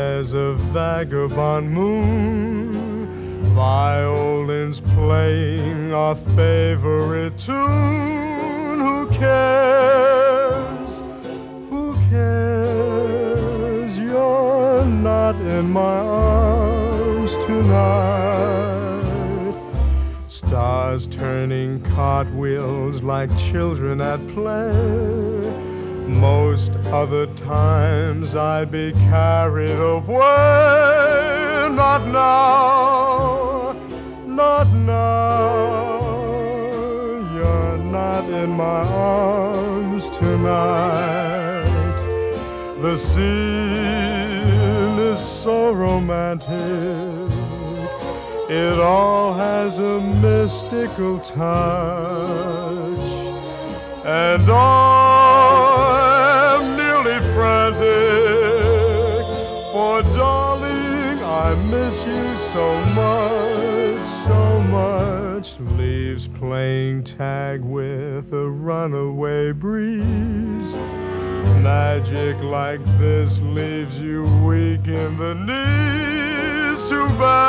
There's a vagabond moon, violins playing our favorite tune. Who cares? Who cares? You're not in my arms tonight. Stars turning cartwheels like children at play. Most other times I'd be carried away. Not now, not now. You're not in my arms tonight. The scene is so romantic. It all has a mystical touch. And I'm nearly frantic, for darling, I miss you so much, so much. Leaves playing tag with a runaway breeze. Magic like this leaves you weak in the knees. Too bad